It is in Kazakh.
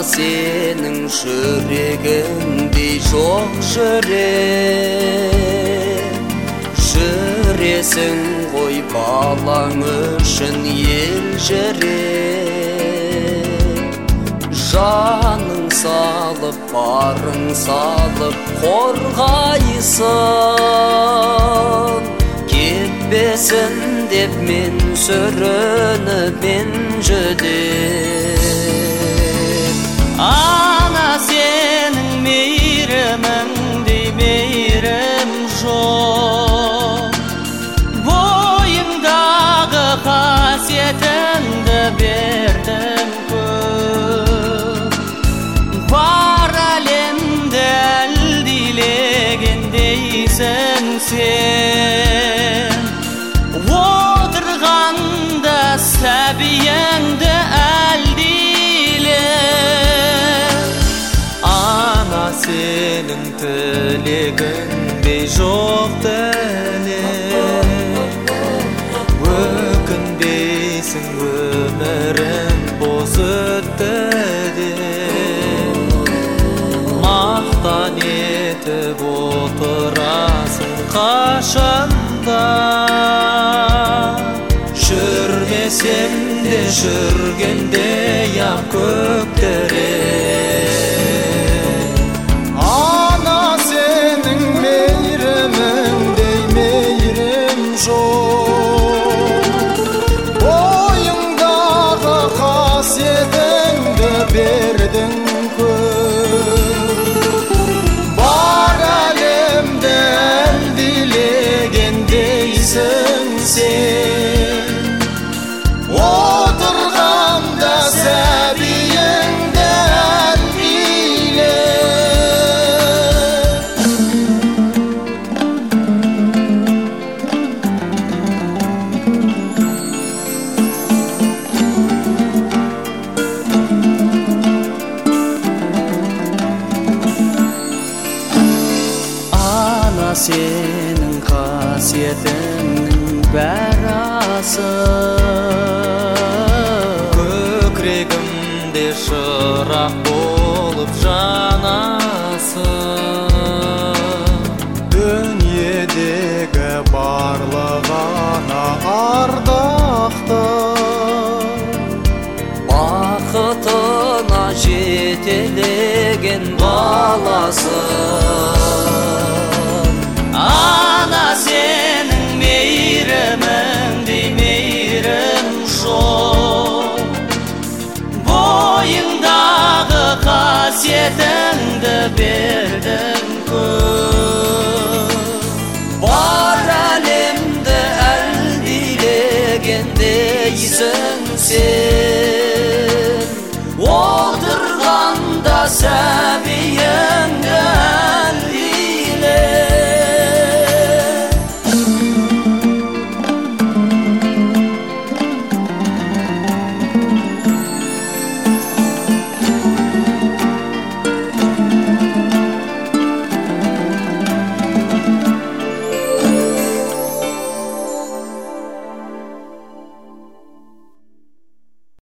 сенің жүрегіңдей жоқ жүрек. Жүресің ғой балаң үшін елжіреп. Жаның салып, барың салып қорғайсың. Кетпесін деп мен сүрініп мен жүдеп. Ана сенің мейіріміңдей мейірім жоқ. Бойыңдағы қасиетіңді бердім көп. Бар әлемді әлдилегендейсің сен. Отырғанда сәбиеңді әлдилеп. Ана сенің тілегіңдей жоқ тілек. Өкінбейсің өмірің бос өтті деп. Мақтан етіп отырасың қашанда. Жүрмесем де жүргендей ақ көктерек. Ана сенің мейіріміңдей мейірім жоқ. Бойыңдағы қасиетіңді бердің көп. Бар әлемді әлдилегендейсің сен. Отырғанда сәбиіңді әлдилеп. Ана сенің қасиетіңнің бәрі асыл. Көкірегімде шырақ болып жанасың. Дүниедегі барлық ана ардақты. Бақытына жетелеген баласың. Ана сенің мейіріміңдей мейірім жоқ. Бойыңдағы қасиетіңді бердің көп. Бар әлемді әлдилегендейсің сен. Отырғанда сәби